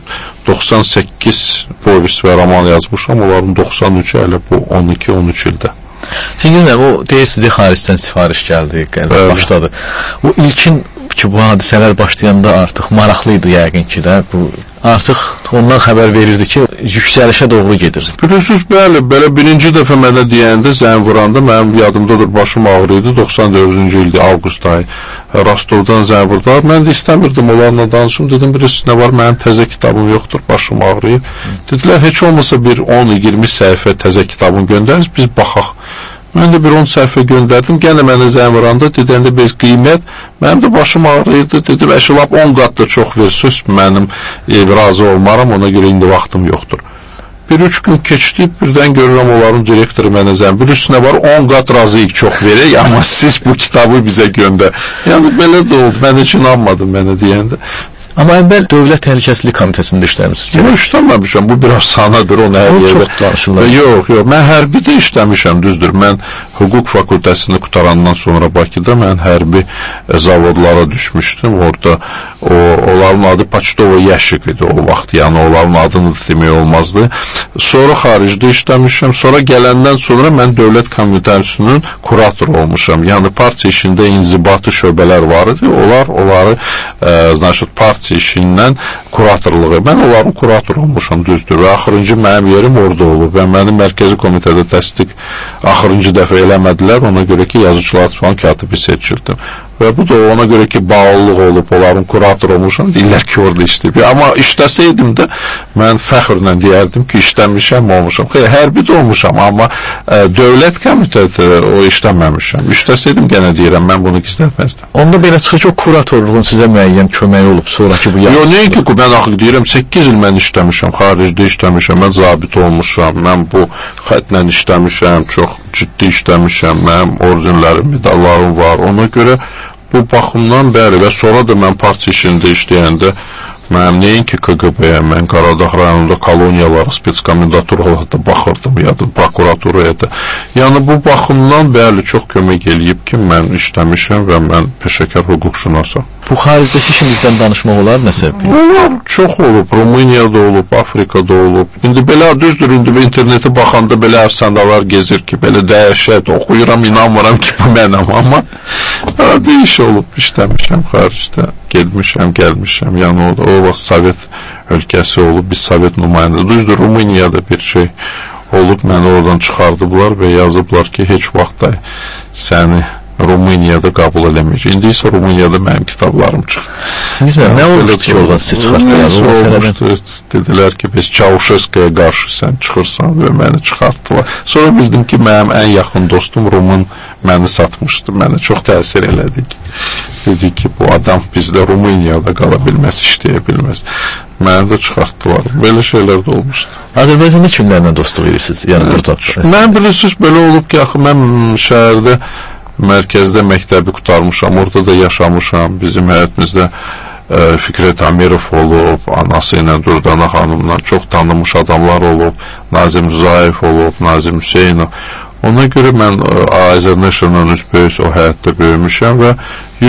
98 povest və roman yazmışam, onların 93-ü elə bu 12-13 ildə. Sizin o deyirsiniz, xaricdən sifariş gəldi, başladı. O ilkin ki, bu hadisələr başlayanda artıq maraqlıydı yəqin ki də, bu artıq ondan xəbər verirdi ki, yüksəlişə doğru gedir. Bilirsiniz, bəli, belə birinci dəfə mənə deyəndə, zəng vuranda, mənim yadımdadır, başım ağrıydı, 94-cü ildə, avqust ayı, Rostovdan zəng vurdular. Mən də istəmirdim onlarla danışım, dedim, bilirsiniz, nə var, mənim təzə kitabım yoxdur, başım ağrıyıb. Dedilər, heç olmasa bir 10-20 səhifə təzə kitabını göndəriniz, biz baxaq. Mən də bir 10 səhifə göndərdim, gənə mənə zəng vuranda, dedəndə biz qiymət, mənim də başım ağrıyırdı, dedim, əşilab 10 qat da çox versiz, mənim razı olmaram, ona görə indi vaxtım yoxdur. 1-3 gün keçdi, birdən görürəm onların direktoru mənə zəng, bilirsiniz nə var, 10 qat razıyıq çox verək, amma siz bu kitabı bizə göndər. Yəni, belə də oldu, mən heç inanmadım mənə deyəndə. Amma əvvəl Dövlət Təhlükəsizlik Komitəsində işləmişsiniz. Yox, işləməmişəm. Bu biraz sanadır, onu hər yerdə. Çox danışırlar. Yox. Mən hərbidə işləmişəm, düzdür. Mən hüquq fakültəsini qutarandan sonra Bakıda mən hərbi zavodlara düşmüşdüm. Orada onların adı Paçtova Yaşıq idi o vaxt. Yəni onların adını demək olmazdı. Sonra xaricdə işləmişəm. Sonra gələndən sonra mən Dövlət Komitəsinin kuratoru olmuşam. Yəni partiya işində inzibati şöbələr var idi. Onları partiya işindən kuratorluğu. Mən onların kuratoru olmuşam, düzdür. Və axırıncı mənim yerim orada olub. Və mənim mərkəzi komitədə təsdiq axırıncı dəfə eləmədilər. Ona görə ki, yazıçılar falan katibi seçildim. Və bu da ona görə ki, bağlılıq olub, onların kurator olmuşam, deyirlər ki, orada işləyib. Amma işləsəydim də, mən fəxrlə deyərdim ki, işləmişəm, olmuşam. Hərbidə olmuşam, amma dövlət komitədə o işləməmişəm. İşləsəydim, gənə deyirəm, mən bunu gizlətməzdim. Onda belə çıxır ki, o kuratorluğun sizə müəyyən köməyi olub, sonraki bu yazısı. Yox, nəyin ki, mən axı deyirəm, 8 il mən işləmişəm, xaricdə işləmişəm, mən zabit olmuşam, mən bu xətlə işləmişəm, çox ciddi işləmişəm, mənim ordenlərim, medallarım var, ona görə bu baxımdan bəli və sonra da mən partiya işində işləyəndə mənim nəinki KGB-yə, mən Qaradağ rayonunda koloniyalara, spetskomendaturolarda baxırdım, ya da prokuraturaya da. Yəni bu baxımdan bəli çox kömək eləyib ki, mən işləmişəm və mən peşəkar hüquqşünasam. Bu xaricdəki işinizdən danışmaq olar nəsə? Olar, çox olub. Rumuniyada olub, Afrikada olub. İndi belə düzdür, indi internetə baxanda belə əfsanələr gezir ki, belə dəhşət oxuyuram, inanmıram ki, bu mənəm, amma deyiş olub, işləmişəm xaricdə, gelmişəm, gəlmişəm. Yəni o vaxt Sovet ölkəsi olub, biz Sovet nümayəndə. Düzdür, Rumuniyada bir şey olub, məni oradan çıxardıblar və yazıblar ki, heç vaxt da səni Rumuniyada qəbul eləməyəcək. İndi isə Rumuniyada mənim kitablarım çıxır. Nə olmuşdu ki, oradan sizi çıxartdılar? Dedilər ki, biz Çavuşeskaya qarşı sən çıxırsan və məni çıxartdılar. Sonra bildim ki, mənim ən yaxın dostum Rumun məni satmışdı. Mənə çox təsir elədi ki, dedi ki, bu adam bizdə Rumuniyada qala bilməz, işləyə bilməz. Məni də çıxartdılar. Belə şeylər də olmuşdu. Azərbaycanda kimlərlə dostluq edirsiniz? Yəni burada. Mən bilirsiniz, belə olub ki, axı mən şəhərdə mərkəzdə məktəbi qutarmışam, orada da yaşamışam. Bizim həyətimizdə Fikrət Amirov olub, anası ilə Durdana xanımla çox tanınmış adamlar olub, Nazim Zayev olub, Nazim Hüseynov. Ona görə mən Azərbaycanla üzbəüz o həyətdə böyümüşəm və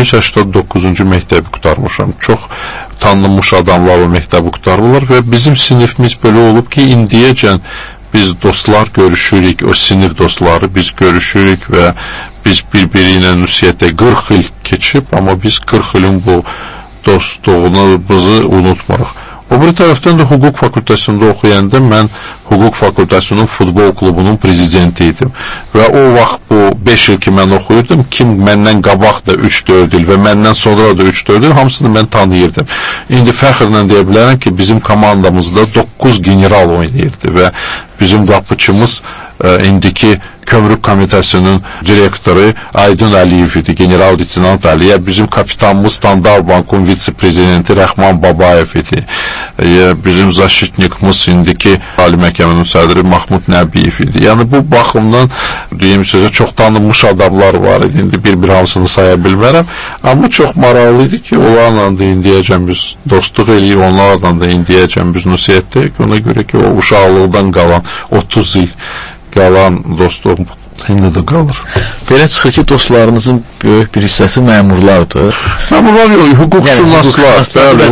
189-cu məktəbi qutarmışam. Çox tanınmış adamlar o məktəbi qutarırlar və bizim sinifimiz belə olub ki, indiyəcən biz dostlar görüşürük, o sinif dostları biz görüşürük və biz bir-biri ilə ünsiyyətə 40 il keçib, amma biz 40 ilin bu dostluğumuzu unutmarıq. O bir tərəfdən də hüquq fakültəsində oxuyanda mən hüquq fakültəsinin futbol klubunun prezidenti idim. Və o vaxt bu 5 il ki mən oxuyurdum, kim məndən qabaq da 3-4 il və məndən sonra da 3-4 il hamısını mən tanıyırdım. İndi fəxrlə deyə bilərəm ki, bizim komandamızda 9 general oynayırdı və bizim qapıçımız indiki Kömrük Komitəsinin direktoru Aydın Əliyev idi, general-leytenant Əliyev, bizim kapitanımız Standart Bankın vitse-prezidenti Rəhman Babayev idi, bizim zaşitnikimiz indiki Ali Məhkəmənin sədri Mahmud Nəbiyev idi. Yəni bu baxımdan deyim sizə çox tanınmış adamlar var idi, indi bir hansını saya bilmərəm, amma çox maraqlı idi ki, onlarla da indiyəcəm biz dostluq eləyib, onlarla da indiyəcəm biz nüsiyyətdəyik, ona görə ki, o uşaqlıqdan qalan 30 il qalan dostluğum indi də qalır. Belə çıxır ki, dostlarınızın böyük bir hissəsi məmurlardır. Məmurlar yox, hüquqşünaslar,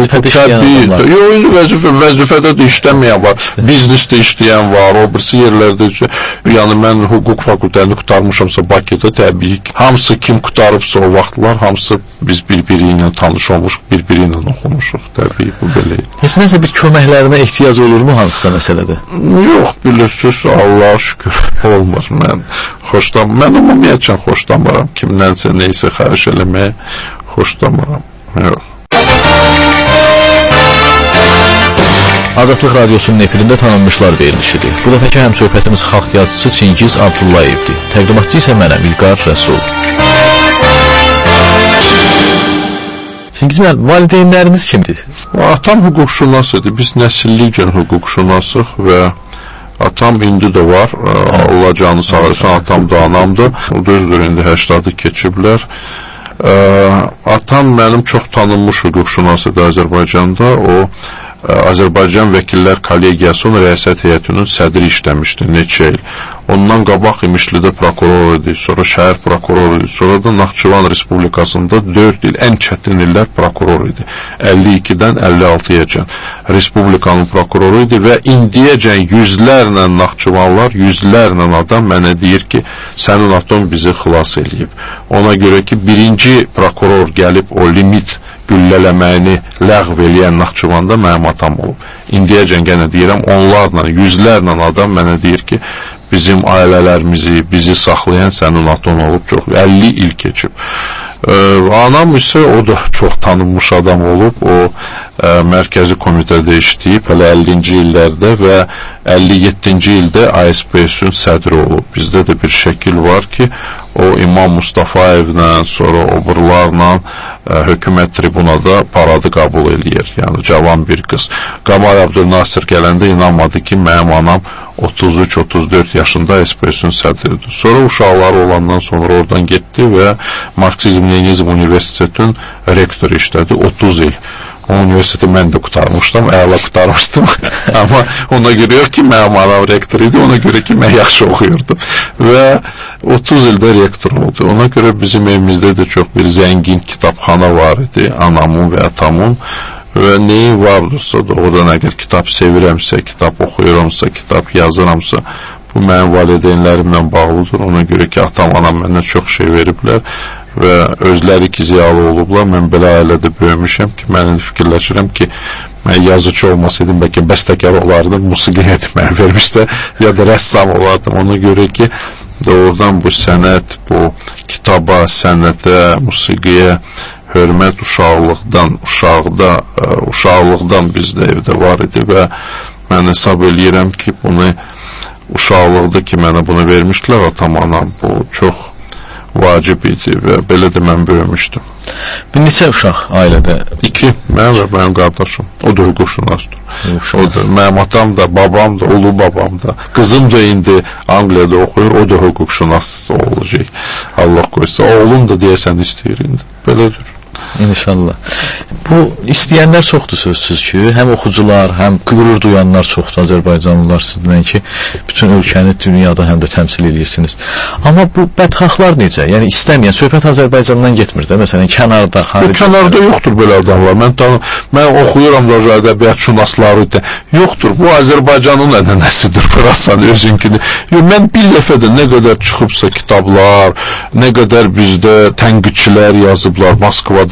vəzifədə də işləməyən var, biznesdə işləyən var, o birisi yerlərdə, yəni mən hüquq fakültəsini qutarmışamsa Bakıda, təbii ki, hamısı kim qutarıbsa o vaxtlar, hamısı biz bir-biri ilə tanış olmuşuq, bir-biri ilə oxumuşuq, təbii bu belə. Heç nəsə bir köməklərinə ehtiyac olurmu hansısa məsələdə? Yox, bilirsiniz, Allah'a şükür olmur. Mən ümumiyyətcən xoşlanmaram. Kimdənsə neysə xahiş eləməyə xoşlanmaram. Yox. Azadlıq Radiosunun efirində tanınmışlar verilişidir. Bu dəfəki həmsöhbətimiz xalq yazıcısı Çingiz Abdullayevdir. Təqdimatçı isə mənəm İlqar Rəsul. Çingiz müəllim, valideynləriniz kimdir? Atam hüquqşünas idi. Biz nəsillikcən hüquqşünasıq və atam indi də var, Allah canı sağ olsun, atam da anamdır, o düzdür, indi 80'ı keçiblər. Atam mənim çox tanınmış hüquqşünas idi Azərbaycanda, o Azərbaycan Vəkillər Kollegiyasının rəisət heyətinin sədri işləmişdi neçə il. Ondan qabaq İmişlidə prokuror idi, sonra şəhər prokuror idi, sonra da Naxçıvan Respublikasında 4 il, ən çətin illər prokuror idi. 52-dən 56-yəcən Respublikanın prokuroru idi və indiyəcən yüzlərlə Naxçıvanlar, yüzlərlə adam mənə deyir ki, sənin atom bizi xilas eləyib. Ona görə ki, birinci prokuror gəlib o limit güllələməyini ləğv eləyən Naxçıvanda mənim atam olub. İndiyəcən gənə deyirəm, onlarla, yüzlərlə adam mənə deyir ki, bizim ailələrimizi, bizi saxlayan sənin atan olub, çox 50 il keçib. Anam isə o da çox tanınmış adam olub, o mərkəzi komitədə işləyib, hələ 50-ci illərdə və 57-ci ildə ASPS-ün sədri olub. Bizdə də bir şəkil var ki, o İmam Mustafayevlə, sonra oburlarla hökumət tribunada paradı qəbul eləyir, yəni cavan bir qız. Qamal Abdülnasir gələndə inanmadı ki, mənim anam 33-34 yaşında SPS-ün sədridir. Sonra uşaqları olandan sonra oradan getdi və Marksizm-Leninizm Universitetinin rektoru işlədi 30 il. O universiteti mən də qutarmışdım, əla qutarmışdım. Amma ona görə yox ki, mənim anam rektor idi, ona görə ki, mən yaxşı oxuyurdum. Və 30 ildə rektor oldu. Ona görə bizim evimizdə də çox bir zəngin kitabxana var idi, anamın və atamın. Və neyi vardırsa da, oradan əgər kitab sevirəmsə, kitab oxuyuramsa, kitab yazıramsa, bu mənim valideynlərimlə bağlıdır. Ona görə ki, atam, anam mənə çox şey veriblər və özləri ki, ziyalı olublar. Mən belə ailədə böyümüşəm ki, mən fikirləşirəm ki, mən yazıcı olmasaydım, bəlkə bəstəkar olardım, musiqiyə etməyə vermişlər, ya da rəssam olardım. Ona görə ki, doğrudan bu sənət, bu kitaba, sənətə, musiqiyə hörmət uşaqlıqdan bizdə evdə var idi və mən hesab eləyirəm ki, bunu uşaqlıqda ki, mənə bunu vermişdilər, atam, anam, bu çox vacib idi və belə də mən böyümüşdüm. Bir neçə uşaq ailədə? 2, mən və mənim qardaşım. O da hüquqşünasdır. Mənim atam da, babam da, ulu babam da. Qızım da indi Angliyada oxuyur, o da hüquqşünas olacaq. Allah qoysa. Oğlum da deyəsən istəyir indi. Belədir. İnşallah. Bu istəyənlər çoxdur sözsüz ki, həm oxucular, həm qürur duyanlar çoxdur Azərbaycanlılar sizdən ki, bütün ölkəni dünyada həm də təmsil edirsiniz. Amma bu bədxahlar necə? Yəni istəməyən, söhbət Azərbaycandan getmir də, məsələn, kənarda, xaricdə. Kənarda yoxdur belə adamlar. Mən oxuyuram da ədəbiyyat şünasları da. Yoxdur. Bu Azərbaycanın ənənəsidir, Fransa'nın özünkini. Mən bir dəfə də nə qədər çıxıbsa kitablar, nə qədər bizdə tənqidçilər yazıblar Moskvada,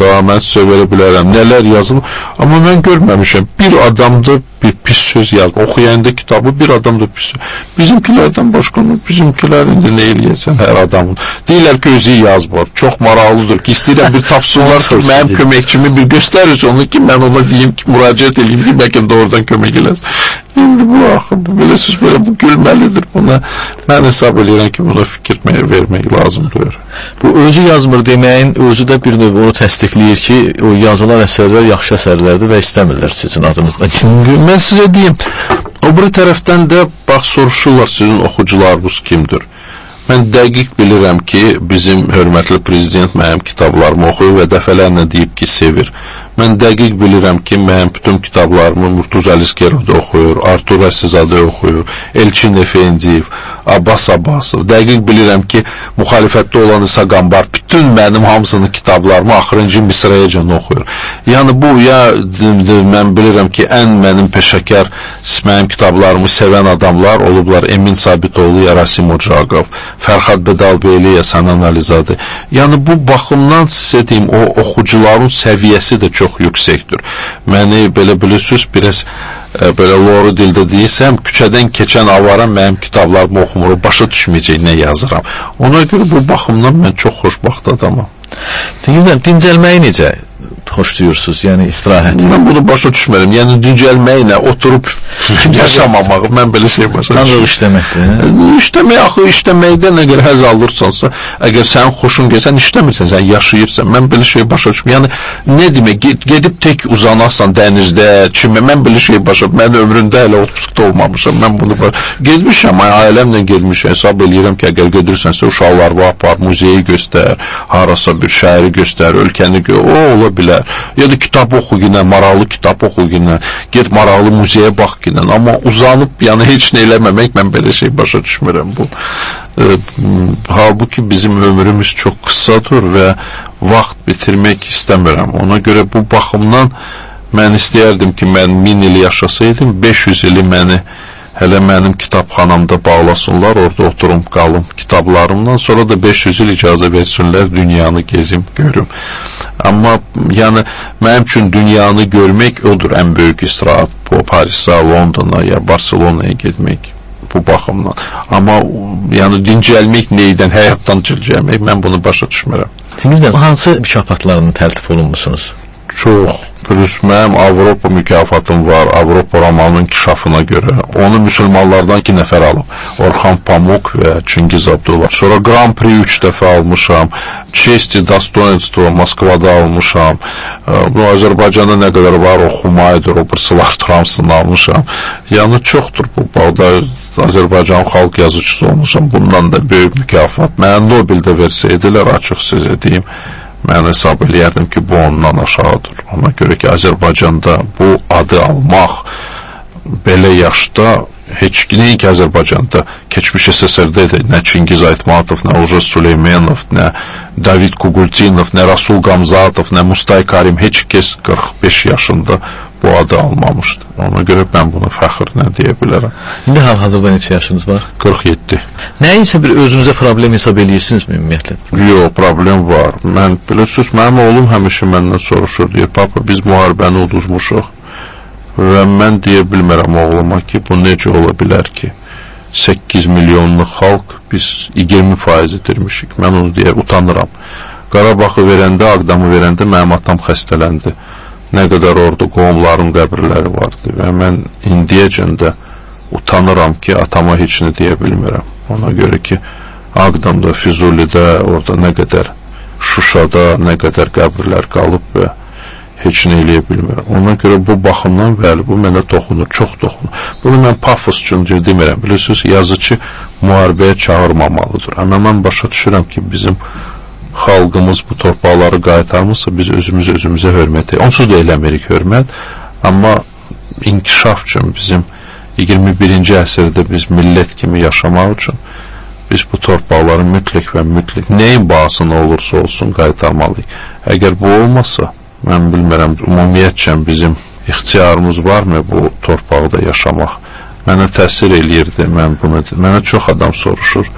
mən sizə verə bilərəm, nələr yazılıb, amma mən görməmişəm, bir adamda bir pis söz yazıb, oxuyanda kitabı bir adamda pis söz, bizimkilərdən başqa, bizimkilər indi nə eləyəsən hər adamın, deyirlər ki, özü yazmır, çox maraqlıdır ki, istəyirəm bir tapsınlar ki, mənim köməkçimi bir göstərir onu ki, mən ona deyim ki, müraciət edeyim ki, bəlkə də oradan kömək eləsin. İndi bu axı, biləsiniz, belə bu gülməlidir buna. Mən hesab edirəm ki, buna fikir vermək lazımdır. Bu özü yazmır deməyin özü də bir növ onu təsdiqləyir ki, o yazılan əsərlər yaxşı əsərlərdir və istəmirlər sizin adınızdan. Mən sizə deyim, o bir tərəfdən də bax soruşurlar sizin oxucularınız kimdir. Mən dəqiq bilirəm ki, bizim hörmətli prezident mənim kitablarımı oxuyur və dəfələrlə deyib ki, sevir. Mən dəqiq bilirəm ki, mənim bütün kitablarımı Murtuz Əlizkerov da oxuyur, Artur Əsizadə oxuyur, Elçin Efendiyev, Abbas Abbasov. Dəqiq bilirəm ki, müxalifətdə olan İsa Qambar bütün mənim hamısının kitablarımı axırıncı misrayacan oxuyur. Yəni bu, ya mən bilirəm ki, ən mənim peşəkar mənim kitablarımı sevən adamlar olublar Emin Sabitoğlu, Yarasim Ocaqov, Fərxad Bedalbeyli, Sənan Əlizadə. Yəni bu baxımdan sizə deyim, o oxucuların səviyyəsi də çox yüksəkdir. Məni belə bilirsiniz, biraz belə loru dildə deyirsəm, küçədən keçən avara mənim kitablarımı oxumuru, başa düşməyəcək nə yazıram. Ona görə bu baxımdan mən çox xoşbaxt adamam. Dincəlməyi necə xoşlayırsınız, yəni istirahət? Mən bunu başa düşmərəm. Yəni dincəlməklə oturub yaşamamaq, mən belə şey başa düşmərəm. Ancaq işləməkdir. İşləmək, axı işləməkdən əgər həz alırsansa, əgər sənin xoşun gəlsən, işləmirsən, sən yaşayırsan. Mən belə şey başa düşmərəm. Yəni nə demək, gedib tək uzanarsan dənizdə, çimə, mən belə şey başa düşmərəm. Mən ömrümdə hələ otpuskda olmamışam. Mən bunu gedmişəm, ailəmlə gedmişəm. Hesab eləyirəm ki, əgər gedirsənsə uşaqlarını apar, muzeyi göstər, harasa bir şəhəri göstər, ölkəni gör, o ola bilər. Ya da kitab oxu yine, maraqlı kitab oxu yine, get maraqlı muzeyə bax yine. Amma uzanıb, yəni heç nə eləməmək, mən belə şey başa düşmürəm bu. Halbuki bizim ömrümüz çox qısadır və vaxt bitirmək istəmirəm. Ona görə bu baxımdan mən istəyərdim ki, mən 1000 il yaşasaydım, 500 ili məni hələ mənim kitabxanamda bağlasınlar, orada oturum, qalım kitablarımdan, sonra da 500 il icazə versinlər, dünyanı gezim, görüm. Amma yəni mənim üçün dünyanı görmək odur ən böyük istirahət. Bu Parisə, Londona ya Barcelonaya getmək bu baxımdan. Amma yəni dincəlmək neydən, həyatdan dincəlmək, mən bunu başa düşmürəm. Siz hansı mükafatlarının tərtib olunmusunuz? Çox. Mənim Avropa mükafatım var, Avropa romanının inkişafına görə. Onu müsəlmanlardan 2 nəfər alıb. Orxan Pamuk və Çingiz Abdullah. Sonra Grand Prix 3 dəfə almışam. Честь, достоинство Moskvada almışam. Bu Azərbaycanda nə qədər var, o Xumaydır, o Pırsılar Tramsını almışam. Yəni çoxdur bu bağda. Azərbaycan xalq yazıcısı olmuşam. Bundan da böyük mükafat. Mənə Nobeldə versəydilər, açıq sizə deyim, mən hesab eləyərdim ki, bu ondan aşağıdır. Ona görə ki, Azərbaycanda bu adı almaq belə yaşda heç ki Azərbaycanda keçmiş SSR-də nə Çingiz Aytmatov, nə Uğur Süleymanov, nə David Kugultinov, nə Rasul Gamzatov, nə Mustay Karim heç kəs 45 yaşında bu adı almamışdı. Ona görə mən bunu fəxrlə deyə bilərəm. İndi hal-hazırda neçə yaşınız var? 47. Nəyinsə bir özünüzə problem hesab edirsinizmi ümumiyyətlə? Yox, problem var. Mən bilirsiniz, mənim oğlum həmişə məndən soruşur, deyir, papa, biz müharibəni uduzmuşuq. Və mən deyə bilmərəm oğluma ki, bu necə ola bilər ki, 8 milyonluq xalq biz 20% itirmişik. Mən onu deyər, utanıram. Qarabaxı verəndə, Ağdamı verəndə mənim atam xəstələndi. Nə qədər orada qohumların qəbirləri vardı və mən indiyəcən də utanıram ki, atama heç nə deyə bilmirəm. Ona görə ki, Ağdamda, Füzulidə, orada nə qədər, Şuşada nə qədər qəbirlər qalıb və heç nə eləyə bilmirəm. Ona görə bu baxımdan, bəli, bu mənə toxunur, çox toxunur. Bunu mən pafos üçün demirəm. Bilirsiniz, yazıcı müharibəyə çağırmamalıdır. Amma mən başa düşürəm ki, bizim xalqımız bu torpaqları qaytarmırsa, biz özümüzə hörmət edirik. Onsuz da eləmirik hörmət, amma inkişaf üçün bizim 21-ci əsrdə biz millət kimi yaşamaq üçün biz bu torpaqları mütləq və mütləq nəyin bahasına olursa olsun qaytarmalıyıq. Əgər bu olmasa, mən bilmirəm, ümumiyyətcən bizim ixtiyarımız varmı bu torpaqda yaşamaq? Mənə təsir eləyirdi, mənə çox adam soruşur,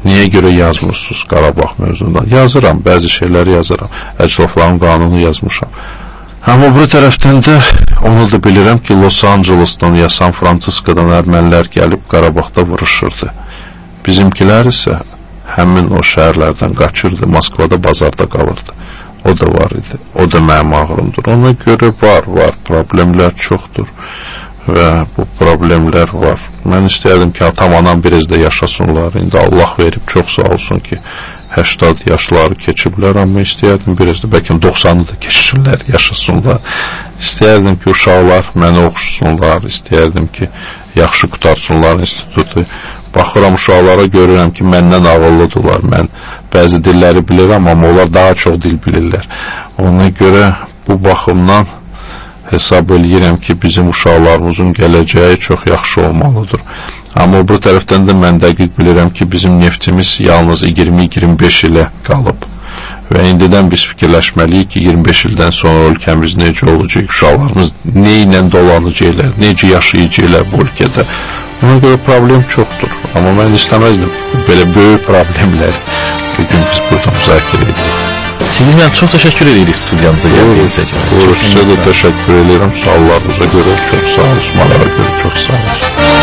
Niyə görə yazmırsınız Qarabağ mövzundan? Yazıram, bəzi şeyləri yazıram. Əclafların qanunu yazmışam. Amma bu tərəfdən də onu da bilirəm ki, Los Angeles'dan ya San Francisco'dan ermənilər gəlib Qarabağda vuruşurdu. Bizimkilər isə həmin o şəhərlərdən qaçırdı, Moskvada bazarda qalırdı. O da var idi. O da mənim ağrımdır. Ona görə var, problemlər çoxdur və bu problemlər var. Mən istəyərdim ki, atam, anam biraz da yaşasınlar. İndi Allah verib, çox sağ olsun ki, 80 yaşları keçiblər, amma istəyərdim biraz da, bəlkə 90'ı da keçsinlər, yaşasınlar. İstəyərdim ki, uşaqlar məni oxusunlar, istəyərdim ki, yaxşı qutarsınlar institutu. Baxıram uşaqlara, görürəm ki, məndən ağıllıdırlar. Mən bəzi dilləri bilirəm, amma onlar daha çox dil bilirlər. Ona görə bu baxımdan hesab eləyirəm ki, bizim uşaqlarımızın gələcəyi çox yaxşı olmalıdır. Amma bu tərəfdən də mən dəqiq bilirəm ki, bizim neftimiz yalnız 20-25 ilə qalıb. Və indidən biz fikirləşməliyik ki, 25 ildən sonra ölkəmiz necə olacaq, uşaqlarımız nə ilə dolanacaqlar, necə yaşayacaqlar bu ölkədə. Ona görə problem çoxdur. Amma mən istəməzdim belə böyük problemləri bugün biz burada müzakirə edirik. Siz mən çox təşəkkür edirik studiyamıza gəldiyinizə. Sizə də təşəkkür edirəm. Suallarınıza görə çox sağ olun. Suallara görə çox sağ olun.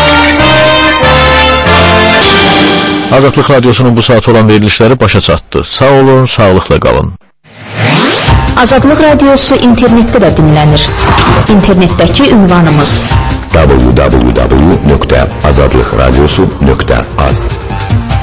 Azadlıq Radyosunun bu saat olan verilişləri başa çatdı. Sağ olun, sağlıqla qalın. Azadlıq Radyosu internetdə də dinlənir. İnternetdəki ünvanımız www.azadlıqradyosu.az